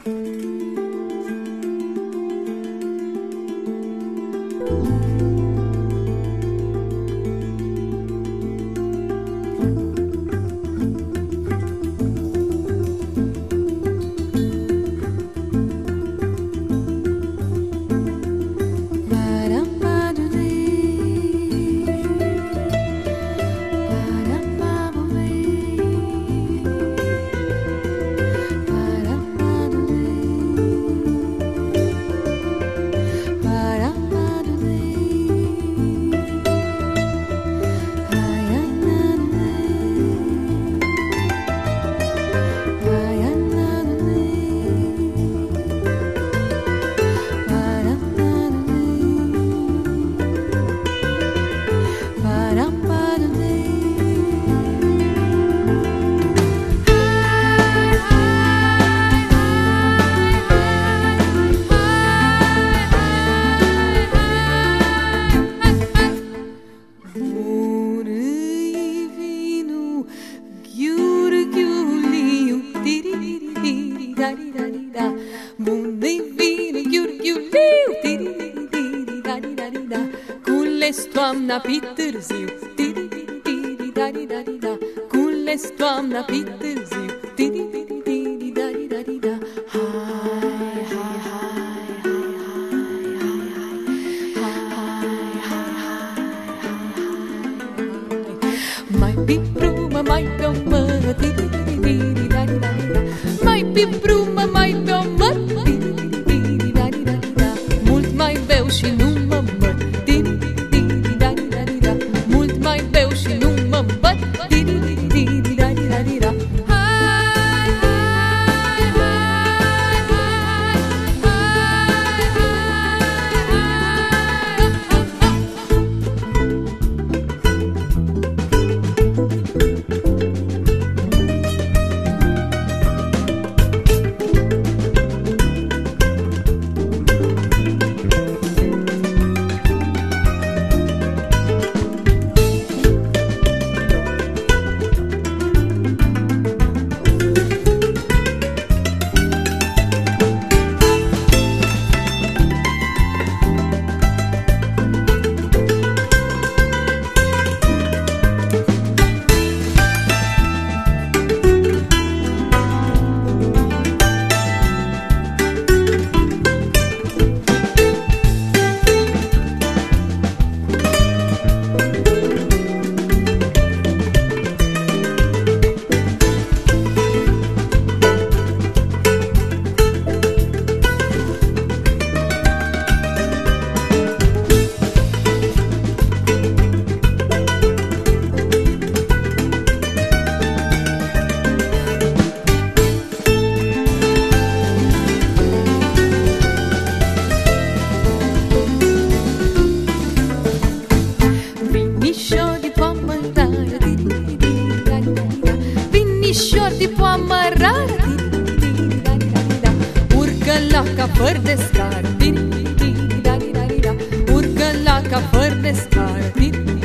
Cules toamna pe târziu, cules toamna pe târziu, hai, hai, mai pe brumă, mai pe o mă, mai pe brumă, mai pe o mă, mult mai beau și nu mă măt, mult mai beau și nu mă îmbăt, vinișor de poamă rară, urcă la capăr de scară, urcă la capăr de scară.